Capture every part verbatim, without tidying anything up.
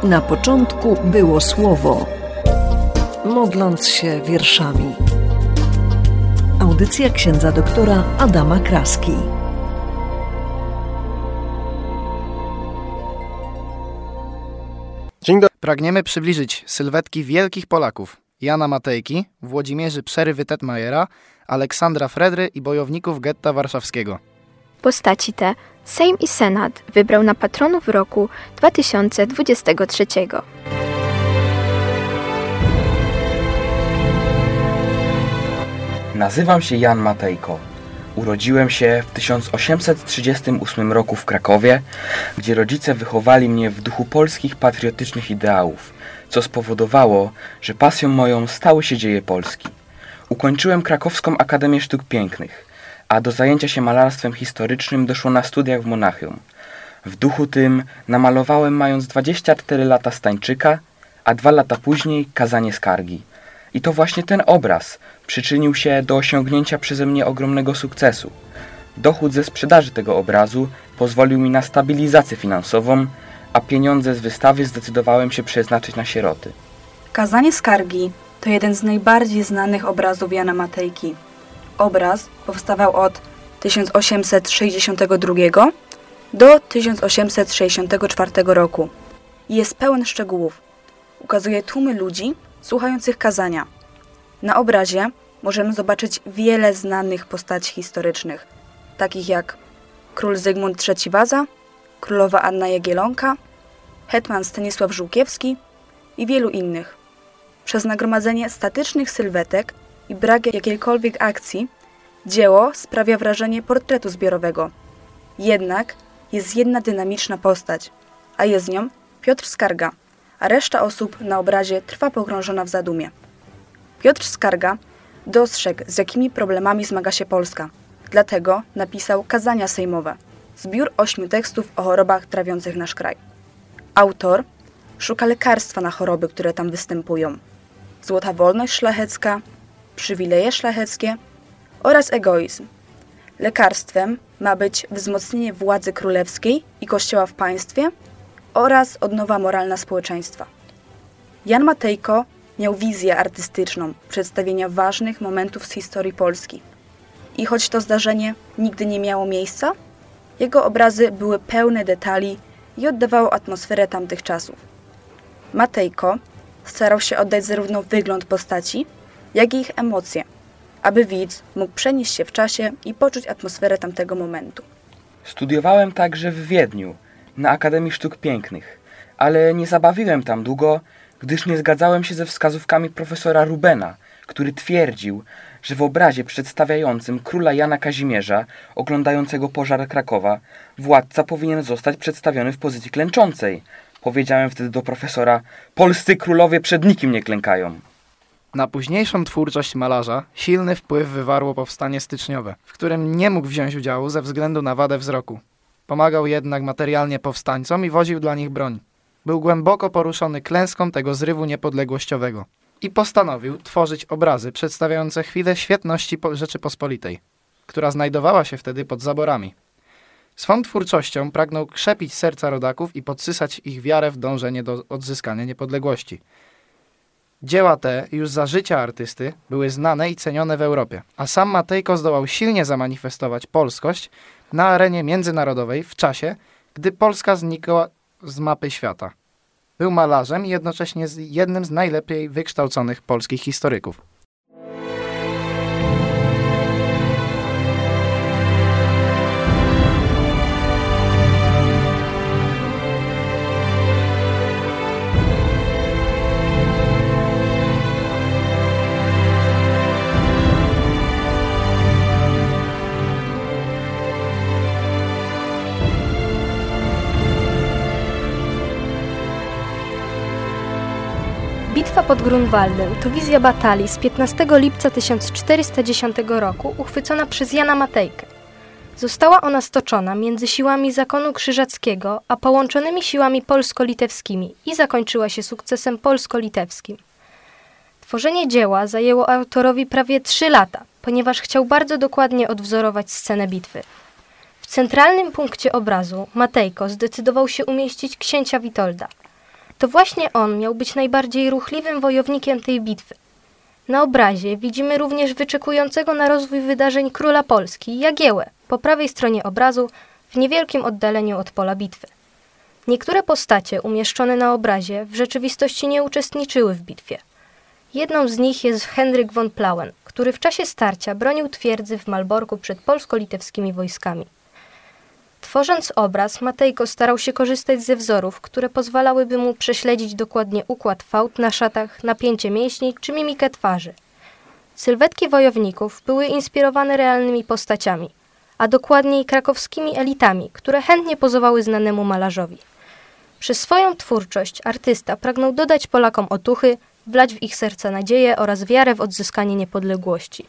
Na początku było słowo, modląc się wierszami. Audycja księdza doktora Adama Kraski. Dzień dobry. Pragniemy przybliżyć sylwetki wielkich Polaków: Jana Matejki, Włodzimierzy Przerywy-Tetmajera, Aleksandra Fredry i bojowników getta warszawskiego. Postaci te Sejm i Senat wybrał na patronów roku dwa tysiące dwudziestego trzeciego. Nazywam się Jan Matejko. Urodziłem się w tysiąc osiemset trzydziestym ósmym roku w Krakowie, gdzie rodzice wychowali mnie w duchu polskich patriotycznych ideałów, co spowodowało, że pasją moją stały się dzieje Polski. Ukończyłem Krakowską Akademię Sztuk Pięknych, a do zajęcia się malarstwem historycznym doszło na studiach w Monachium. W duchu tym namalowałem, mając dwadzieścia cztery lata, Stańczyka, a dwa lata później Kazanie Skargi. I to właśnie ten obraz przyczynił się do osiągnięcia przeze mnie ogromnego sukcesu. Dochód ze sprzedaży tego obrazu pozwolił mi na stabilizację finansową, a pieniądze z wystawy zdecydowałem się przeznaczyć na sieroty. Kazanie Skargi to jeden z najbardziej znanych obrazów Jana Matejki. Obraz powstawał od tysiąc osiemset sześćdziesiątego drugiego do tysiąc osiemset sześćdziesiątego czwartego roku i jest pełen szczegółów. Ukazuje tłumy ludzi słuchających kazania. Na obrazie możemy zobaczyć wiele znanych postaci historycznych, takich jak król Zygmunt trzeci Waza, królowa Anna Jagiellonka, hetman Stanisław Żółkiewski i wielu innych. Przez nagromadzenie statycznych sylwetek i brak jakiejkolwiek akcji dzieło sprawia wrażenie portretu zbiorowego. Jednak jest jedna dynamiczna postać, a jest nią Piotr Skarga, a reszta osób na obrazie trwa pogrążona w zadumie. Piotr Skarga dostrzegł, z jakimi problemami zmaga się Polska. Dlatego napisał Kazania Sejmowe, zbiór ośmiu tekstów o chorobach trawiących nasz kraj. Autor szuka lekarstwa na choroby, które tam występują. Złota wolność szlachecka, przywileje szlacheckie oraz egoizm. Lekarstwem ma być wzmocnienie władzy królewskiej i kościoła w państwie oraz odnowa moralna społeczeństwa. Jan Matejko miał wizję artystyczną przedstawienia ważnych momentów z historii Polski. I choć to zdarzenie nigdy nie miało miejsca, jego obrazy były pełne detali i oddawały atmosferę tamtych czasów. Matejko starał się oddać zarówno wygląd postaci, jak i ich emocje, aby widz mógł przenieść się w czasie i poczuć atmosferę tamtego momentu. Studiowałem także w Wiedniu, na Akademii Sztuk Pięknych, ale nie zabawiłem tam długo, gdyż nie zgadzałem się ze wskazówkami profesora Rubena, który twierdził, że w obrazie przedstawiającym króla Jana Kazimierza, oglądającego pożar Krakowa, władca powinien zostać przedstawiony w pozycji klęczącej. Powiedziałem wtedy do profesora: polscy królowie przed nikim nie klękają. Na późniejszą twórczość malarza silny wpływ wywarło powstanie styczniowe, w którym nie mógł wziąć udziału ze względu na wadę wzroku. Pomagał jednak materialnie powstańcom i woził dla nich broń. Był głęboko poruszony klęską tego zrywu niepodległościowego i postanowił tworzyć obrazy przedstawiające chwilę świetności Rzeczypospolitej, która znajdowała się wtedy pod zaborami. Swą twórczością pragnął krzepić serca rodaków i podsysać ich wiarę w dążenie do odzyskania niepodległości. Dzieła te już za życia artysty były znane i cenione w Europie, a sam Matejko zdołał silnie zamanifestować polskość na arenie międzynarodowej w czasie, gdy Polska znikła z mapy świata. Był malarzem i jednocześnie jednym z najlepiej wykształconych polskich historyków. Bitwa pod Grunwaldem to wizja batalii z piętnastego lipca tysiąc czterysta dziesiątego roku uchwycona przez Jana Matejkę. Została ona stoczona między siłami zakonu krzyżackiego a połączonymi siłami polsko-litewskimi i zakończyła się sukcesem polsko-litewskim. Tworzenie dzieła zajęło autorowi prawie trzy lata, ponieważ chciał bardzo dokładnie odwzorować scenę bitwy. W centralnym punkcie obrazu Matejko zdecydował się umieścić księcia Witolda. To właśnie on miał być najbardziej ruchliwym wojownikiem tej bitwy. Na obrazie widzimy również wyczekującego na rozwój wydarzeń króla Polski, Jagiełłę, po prawej stronie obrazu, w niewielkim oddaleniu od pola bitwy. Niektóre postacie umieszczone na obrazie w rzeczywistości nie uczestniczyły w bitwie. Jedną z nich jest Henryk von Plauen, który w czasie starcia bronił twierdzy w Malborku przed polsko-litewskimi wojskami. Tworząc obraz, Matejko starał się korzystać ze wzorów, które pozwalałyby mu prześledzić dokładnie układ fałd na szatach, napięcie mięśni czy mimikę twarzy. Sylwetki wojowników były inspirowane realnymi postaciami, a dokładniej krakowskimi elitami, które chętnie pozowały znanemu malarzowi. Przez swoją twórczość artysta pragnął dodać Polakom otuchy, wlać w ich serca nadzieję oraz wiarę w odzyskanie niepodległości.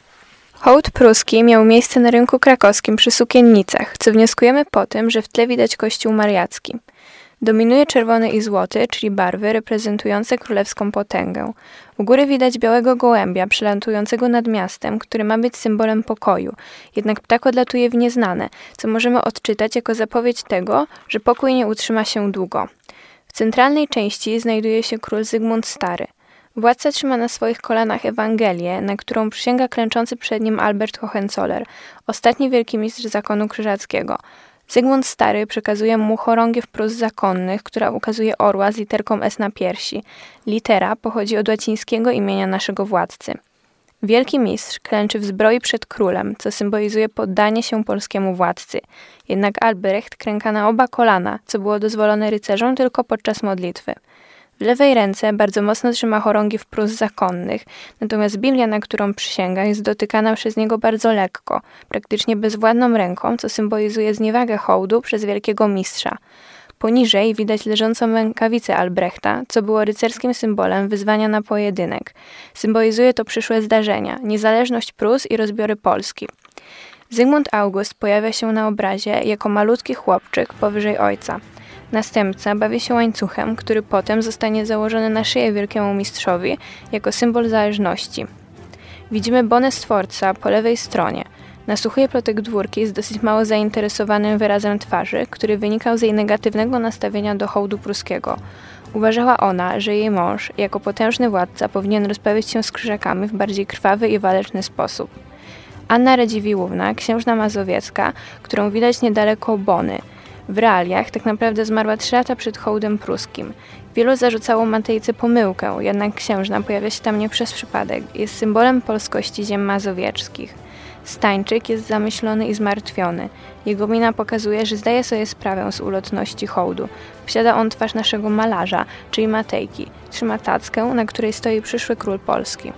Hołd pruski miał miejsce na rynku krakowskim przy Sukiennicach, co wnioskujemy po tym, że w tle widać kościół mariacki. Dominuje czerwony i złoty, czyli barwy reprezentujące królewską potęgę. U góry widać białego gołębia przelatującego nad miastem, który ma być symbolem pokoju. Jednak ptak odlatuje w nieznane, co możemy odczytać jako zapowiedź tego, że pokój nie utrzyma się długo. W centralnej części znajduje się król Zygmunt Stary. Władca trzyma na swoich kolanach Ewangelię, na którą przysięga klęczący przed nim Albert Hohenzoller, ostatni wielki mistrz zakonu krzyżackiego. Zygmunt Stary przekazuje mu chorągiew prus zakonnych, która ukazuje orła z literką S na piersi. Litera pochodzi od łacińskiego imienia naszego władcy. Wielki mistrz klęczy w zbroi przed królem, co symbolizuje poddanie się polskiemu władcy. Jednak Albrecht klęka na oba kolana, co było dozwolone rycerzom tylko podczas modlitwy. W lewej ręce bardzo mocno trzyma chorągiew prus zakonnych, natomiast Biblia, na którą przysięga, jest dotykana przez niego bardzo lekko, praktycznie bezwładną ręką, co symbolizuje zniewagę hołdu przez wielkiego mistrza. Poniżej widać leżącą rękawicę Albrechta, co było rycerskim symbolem wyzwania na pojedynek. Symbolizuje to przyszłe zdarzenia, niezależność Prus i rozbiory Polski. Zygmunt August pojawia się na obrazie jako malutki chłopczyk powyżej ojca. Następca bawi się łańcuchem, który potem zostanie założony na szyję wielkiemu mistrzowi jako symbol zależności. Widzimy bonę Sforza po lewej stronie. Nasłuchuje plotek dwórki z dosyć mało zainteresowanym wyrazem twarzy, który wynikał z jej negatywnego nastawienia do hołdu pruskiego. Uważała ona, że jej mąż, jako potężny władca, powinien rozprawić się z krzyżakami w bardziej krwawy i waleczny sposób. Anna Radziwiłłówna, księżna mazowiecka, którą widać niedaleko Bony. W realiach tak naprawdę zmarła trzy lata przed hołdem pruskim. Wielu zarzucało Matejce pomyłkę, jednak księżna pojawia się tam nie przez przypadek. Jest symbolem polskości ziem mazowieckich. Stańczyk jest zamyślony i zmartwiony. Jego mina pokazuje, że zdaje sobie sprawę z ulotności hołdu. Posiada on twarz naszego malarza, czyli Matejki. Trzyma tackę, na której stoi przyszły król Polski.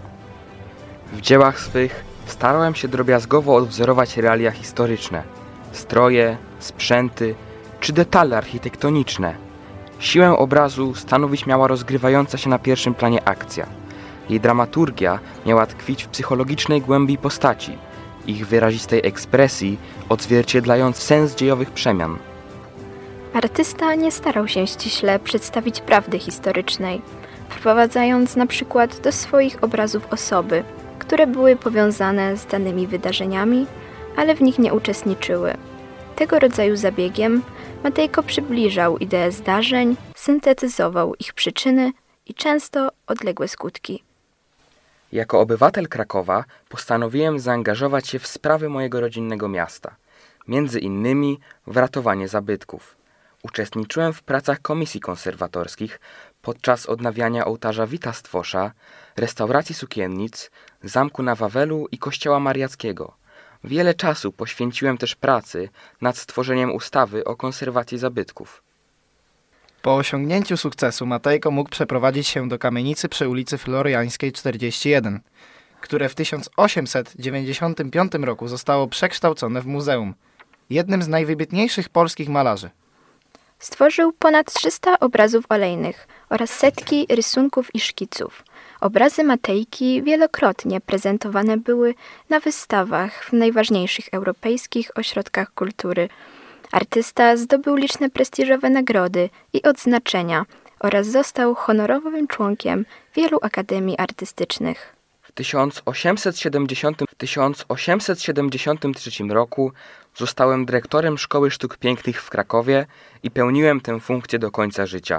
W dziełach swych starałem się drobiazgowo odwzorować realia historyczne. Stroje, sprzęty czy detale architektoniczne. Siłę obrazu stanowić miała rozgrywająca się na pierwszym planie akcja. Jej dramaturgia miała tkwić w psychologicznej głębi postaci, ich wyrazistej ekspresji odzwierciedlając sens dziejowych przemian. Artysta nie starał się ściśle przedstawić prawdy historycznej, wprowadzając na przykład do swoich obrazów osoby, które były powiązane z danymi wydarzeniami, ale w nich nie uczestniczyły. Tego rodzaju zabiegiem Matejko przybliżał ideę zdarzeń, syntetyzował ich przyczyny i często odległe skutki. Jako obywatel Krakowa postanowiłem zaangażować się w sprawy mojego rodzinnego miasta, między innymi w ratowanie zabytków. Uczestniczyłem w pracach komisji konserwatorskich podczas odnawiania ołtarza Wita Stwosza, restauracji sukiennic, zamku na Wawelu i kościoła mariackiego. Wiele czasu poświęciłem też pracy nad stworzeniem ustawy o konserwacji zabytków. Po osiągnięciu sukcesu Matejko mógł przeprowadzić się do kamienicy przy ulicy Floriańskiej czterdzieści jeden, które w tysiąc osiemset dziewięćdziesiątym piątym roku zostało przekształcone w muzeum. Jednym z najwybitniejszych polskich malarzy. Stworzył ponad trzysta obrazów olejnych oraz setki rysunków i szkiców. Obrazy Matejki wielokrotnie prezentowane były na wystawach w najważniejszych europejskich ośrodkach kultury. Artysta zdobył liczne prestiżowe nagrody i odznaczenia oraz został honorowym członkiem wielu akademii artystycznych. W tysiąc osiemset siedemdziesiątym, w tysiąc osiemset siedemdziesiątym trzecim roku zostałem dyrektorem Szkoły Sztuk Pięknych w Krakowie i pełniłem tę funkcję do końca życia.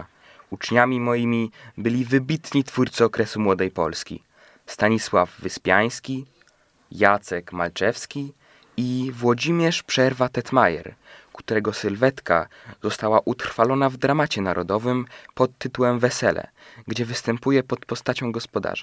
Uczniami moimi byli wybitni twórcy okresu Młodej Polski. Stanisław Wyspiański, Jacek Malczewski i Włodzimierz Przerwa-Tetmajer, którego sylwetka została utrwalona w dramacie narodowym pod tytułem Wesele, gdzie występuje pod postacią gospodarza.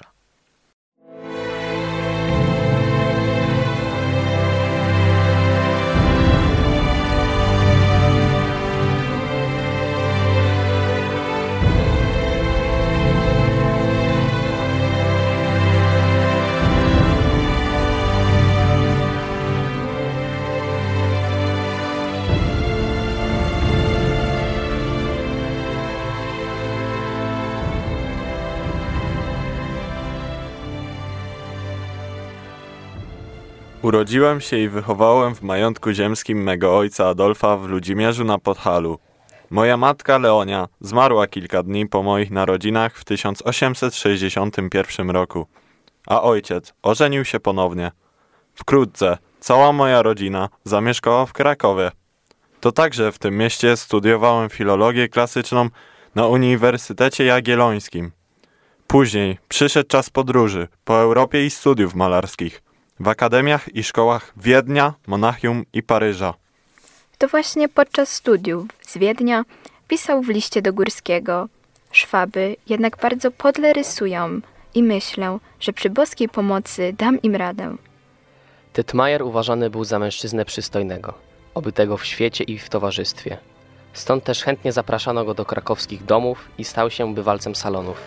Urodziłem się i wychowałem w majątku ziemskim mego ojca Adolfa w Ludzimierzu na Podhalu. Moja matka Leonia zmarła kilka dni po moich narodzinach w tysiąc osiemset sześćdziesiątym pierwszym roku, a ojciec ożenił się ponownie. Wkrótce cała moja rodzina zamieszkała w Krakowie. To także w tym mieście studiowałem filologię klasyczną na Uniwersytecie Jagiellońskim. Później przyszedł czas podróży po Europie i studiów malarskich w akademiach i szkołach Wiednia, Monachium i Paryża. To właśnie podczas studiów z Wiednia pisał w liście do Górskiego: Szwaby jednak bardzo podle rysują i myślę, że przy boskiej pomocy dam im radę. Tetmajer uważany był za mężczyznę przystojnego, obytego w świecie i w towarzystwie. Stąd też chętnie zapraszano go do krakowskich domów i stał się bywalcem salonów.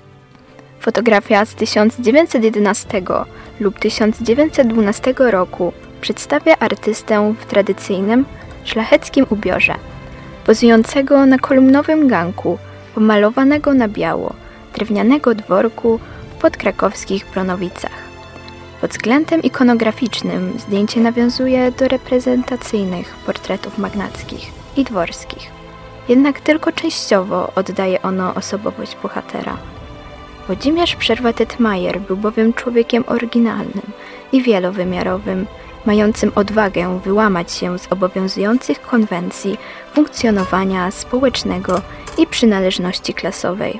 Fotografia z tysiąc dziewięćset jedenastego lub tysiąc dziewięćset dwunastego roku przedstawia artystę w tradycyjnym, szlacheckim ubiorze, pozującego na kolumnowym ganku, pomalowanego na biało, drewnianego dworku w podkrakowskich Bronowicach. Pod względem ikonograficznym zdjęcie nawiązuje do reprezentacyjnych portretów magnackich i dworskich, jednak tylko częściowo oddaje ono osobowość bohatera. Włodzimierz Przerwa-Tetmajer był bowiem człowiekiem oryginalnym i wielowymiarowym, mającym odwagę wyłamać się z obowiązujących konwencji funkcjonowania społecznego i przynależności klasowej.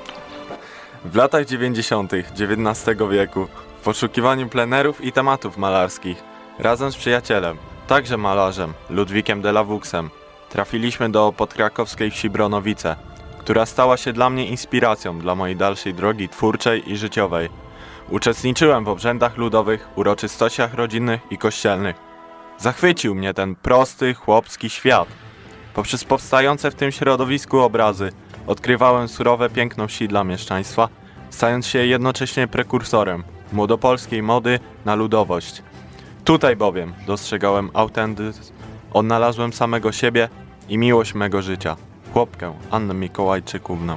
W latach dziewięćdziesiątych dziewiętnastego wieku, w poszukiwaniu plenerów i tematów malarskich, razem z przyjacielem, także malarzem, Ludwikiem de la Vuxem, trafiliśmy do podkrakowskiej wsi Bronowice, która stała się dla mnie inspiracją dla mojej dalszej drogi twórczej i życiowej. Uczestniczyłem w obrzędach ludowych, uroczystościach rodzinnych i kościelnych. Zachwycił mnie ten prosty, chłopski świat. Poprzez powstające w tym środowisku obrazy odkrywałem surowe piękno wsi dla mieszczaństwa, stając się jednocześnie prekursorem młodopolskiej mody na ludowość. Tutaj bowiem dostrzegałem autentyzm, odnalazłem samego siebie i miłość mego życia. Chłopkę Annę Mikołajczykównę.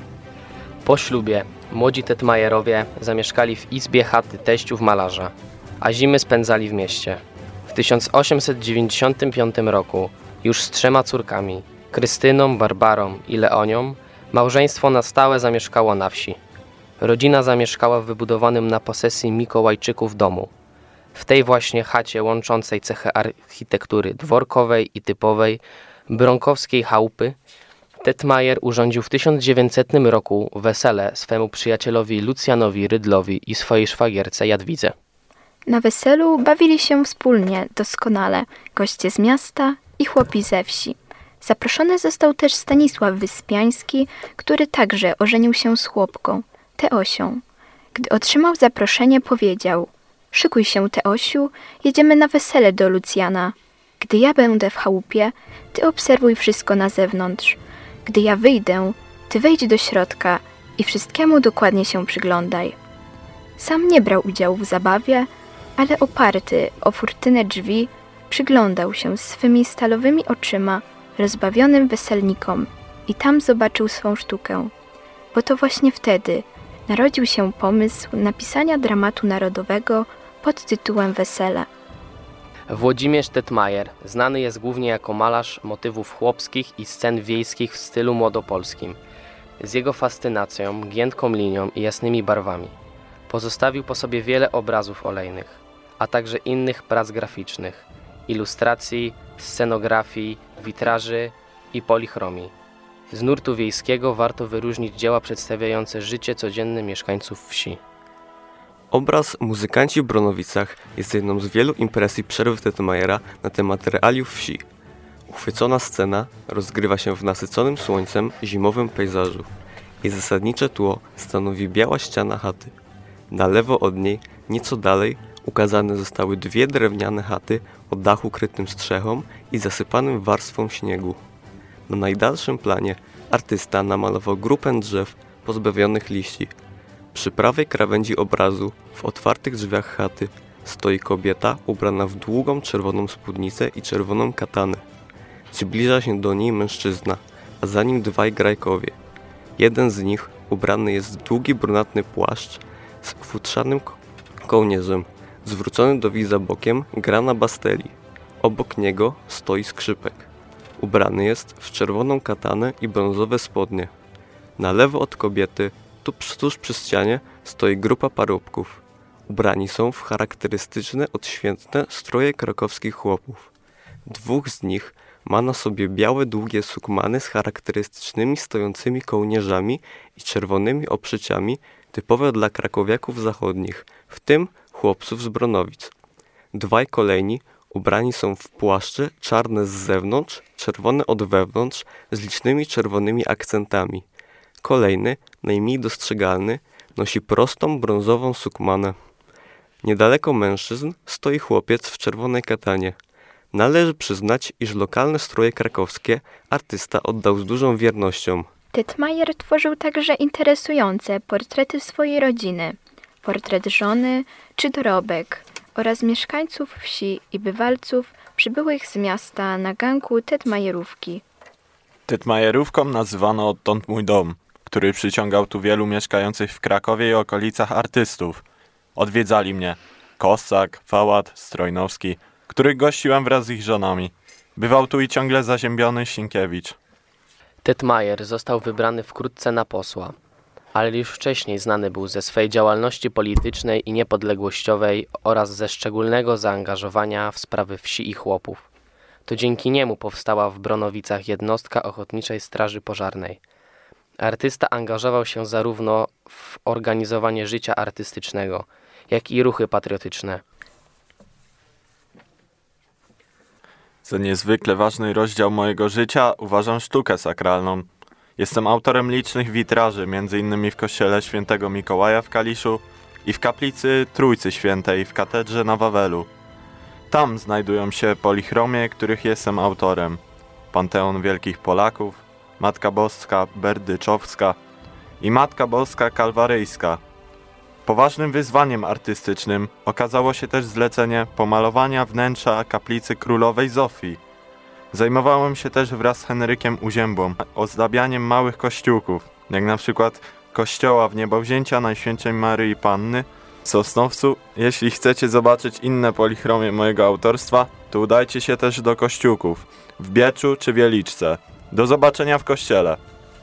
Po ślubie młodzi Tetmajerowie zamieszkali w izbie chaty teściów malarza, a zimy spędzali w mieście. W tysiąc osiemset dziewięćdziesiątym piątym roku już z trzema córkami, Krystyną, Barbarą i Leonią, małżeństwo na stałe zamieszkało na wsi. Rodzina zamieszkała w wybudowanym na posesji Mikołajczyków domu. W tej właśnie chacie łączącej cechy architektury dworkowej i typowej bronkowskiej chałupy Tetmajer urządził w tysiąc dziewięćsetnym roku wesele swemu przyjacielowi Lucjanowi Rydlowi i swojej szwagierce Jadwidze. Na weselu bawili się wspólnie doskonale goście z miasta i chłopi ze wsi. Zaproszony został też Stanisław Wyspiański, który także ożenił się z chłopką, Teosią. Gdy otrzymał zaproszenie, powiedział: szykuj się, Teosiu, jedziemy na wesele do Lucjana. Gdy ja będę w chałupie, ty obserwuj wszystko na zewnątrz. Gdy ja wyjdę, ty wejdź do środka i wszystkiemu dokładnie się przyglądaj. Sam nie brał udziału w zabawie, ale oparty o furtynę drzwi przyglądał się swymi stalowymi oczyma rozbawionym weselnikom i tam zobaczył swą sztukę. Bo to właśnie wtedy narodził się pomysł napisania dramatu narodowego pod tytułem Wesele. Włodzimierz Tetmajer znany jest głównie jako malarz motywów chłopskich i scen wiejskich w stylu młodopolskim. Z jego fascynacją, giętką linią i jasnymi barwami pozostawił po sobie wiele obrazów olejnych, a także innych prac graficznych, ilustracji, scenografii, witraży i polichromii. Z nurtu wiejskiego warto wyróżnić dzieła przedstawiające życie codzienne mieszkańców wsi. Obraz Muzykanci w Bronowicach jest jedną z wielu impresji przerwy Tetmajera na temat realiów wsi. Uchwycona scena rozgrywa się w nasyconym słońcem zimowym pejzażu. Jej zasadnicze tło stanowi biała ściana chaty. Na lewo od niej, nieco dalej, ukazane zostały dwie drewniane chaty o dachu krytym strzechą i zasypanym warstwą śniegu. Na najdalszym planie artysta namalował grupę drzew pozbawionych liści. Przy prawej krawędzi obrazu, w otwartych drzwiach chaty, stoi kobieta ubrana w długą czerwoną spódnicę i czerwoną katanę. Zbliża się do niej mężczyzna, a za nim dwaj grajkowie. Jeden z nich ubrany jest w długi brunatny płaszcz z futrzanym ko- kołnierzem. Zwrócony do widza bokiem gra na basteli. Obok niego stoi skrzypek. Ubrany jest w czerwoną katanę i brązowe spodnie. Na lewo od kobiety, tuż, tuż przy ścianie, stoi grupa parobków. Ubrani są w charakterystyczne, odświętne stroje krakowskich chłopów. Dwóch z nich ma na sobie białe, długie sukmany z charakterystycznymi stojącymi kołnierzami i czerwonymi oprzyciami, typowe dla krakowiaków zachodnich, w tym chłopców z Bronowic. Dwaj kolejni ubrani są w płaszcze czarne z zewnątrz, czerwone od wewnątrz, z licznymi czerwonymi akcentami. Kolejny, najmniej dostrzegalny, nosi prostą brązową sukmanę. Niedaleko mężczyzn stoi chłopiec w czerwonej katanie. Należy przyznać, iż lokalne stroje krakowskie artysta oddał z dużą wiernością. Tetmajer tworzył także interesujące portrety swojej rodziny, portret żony czy dorobek oraz mieszkańców wsi i bywalców przybyłych z miasta na ganku Tetmajerówki. Tetmajerówką nazywano odtąd mój dom, który przyciągał tu wielu mieszkających w Krakowie i okolicach artystów. Odwiedzali mnie Kossak, Fałat, Strojnowski, których gościłem wraz z ich żonami. Bywał tu i ciągle zaziębiony Sienkiewicz. Tetmajer został wybrany wkrótce na posła, ale już wcześniej znany był ze swej działalności politycznej i niepodległościowej oraz ze szczególnego zaangażowania w sprawy wsi i chłopów. To dzięki niemu powstała w Bronowicach jednostka Ochotniczej Straży Pożarnej. Artysta angażował się zarówno w organizowanie życia artystycznego, jak i ruchy patriotyczne. Za niezwykle ważny rozdział mojego życia uważam sztukę sakralną. Jestem autorem licznych witraży, między innymi w kościele świętego Mikołaja w Kaliszu i w kaplicy Trójcy Świętej w katedrze na Wawelu. Tam znajdują się polichromie, których jestem autorem. Panteon Wielkich Polaków, Matka Boska Berdyczowska i Matka Boska Kalwaryjska. Poważnym wyzwaniem artystycznym okazało się też zlecenie pomalowania wnętrza kaplicy Królowej Zofii. Zajmowałem się też wraz z Henrykiem Uziębą ozdabianiem małych kościółków, jak na przykład kościoła w Niebowzięcia Najświętszej Maryi Panny w Sosnowcu. Jeśli chcecie zobaczyć inne polichromie mojego autorstwa, to udajcie się też do kościółków w Bieczu czy Wieliczce. Do zobaczenia w kościele.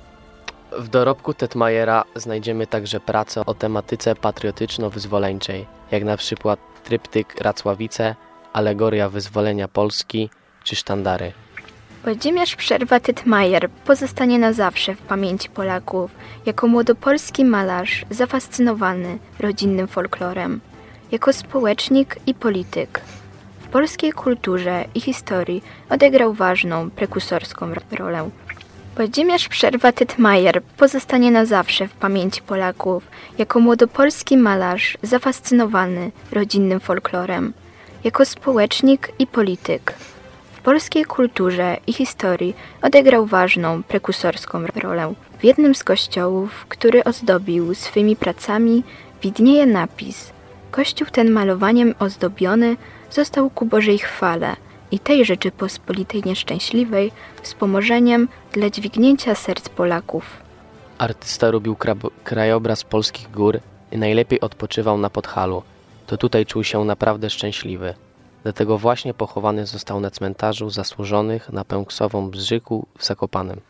W dorobku Tetmajera znajdziemy także prace o tematyce patriotyczno-wyzwoleńczej, jak na przykład tryptyk Racławice, alegoria wyzwolenia Polski czy sztandary. Włodzimierz Przerwa Tetmajer pozostanie na zawsze w pamięci Polaków jako młodopolski malarz zafascynowany rodzinnym folklorem, jako społecznik i polityk. W polskiej kulturze i historii odegrał ważną, prekursorską rolę. Włodzimierz Przerwa Tetmajer pozostanie na zawsze w pamięci Polaków jako młodopolski malarz zafascynowany rodzinnym folklorem, jako społecznik i polityk. W polskiej kulturze i historii odegrał ważną, prekursorską rolę. W jednym z kościołów, który ozdobił swymi pracami, widnieje napis: kościół ten malowaniem ozdobiony został ku Bożej chwale i tej Rzeczypospolitej nieszczęśliwej wspomożeniem dla dźwignięcia serc Polaków. Artysta lubił krab- krajobraz polskich gór i najlepiej odpoczywał na Podhalu. To tutaj czuł się naprawdę szczęśliwy. Dlatego właśnie pochowany został na cmentarzu zasłużonych na Pęksową Bzyku w Zakopanem.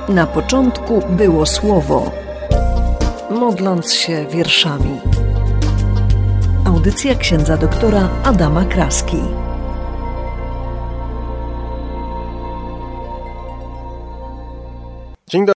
Na początku było słowo, modląc się wierszami. Audycja księdza doktora Adama Kraski. Dzień dobry.